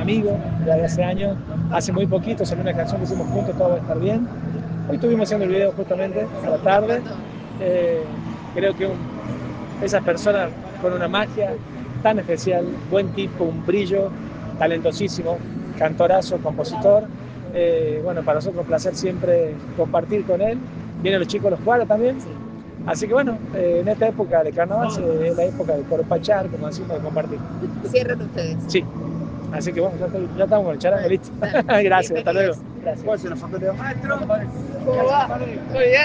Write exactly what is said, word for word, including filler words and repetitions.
amigo de hace años, hace muy poquito salió una canción que hicimos juntos, Todo va a estar bien. Hoy estuvimos haciendo el video justamente a la tarde. Eh, creo que un, esa persona con una magia tan especial, buen tipo, un brillo, talentosísimo, cantorazo, compositor. Eh, bueno, para nosotros un placer siempre compartir con él. Vienen los chicos de los cuadros también. Así que bueno, eh, en esta época de carnaval eh, es la época de corpachar, como decimos, de compartir. Cierran ustedes. Sí. Así que bueno, ya, estoy, ya estamos con el charango listo. Gracias, hasta luego. Gracias. ¿Puedo hacer una foto de maestro? ¿Cómo va? Muy bien.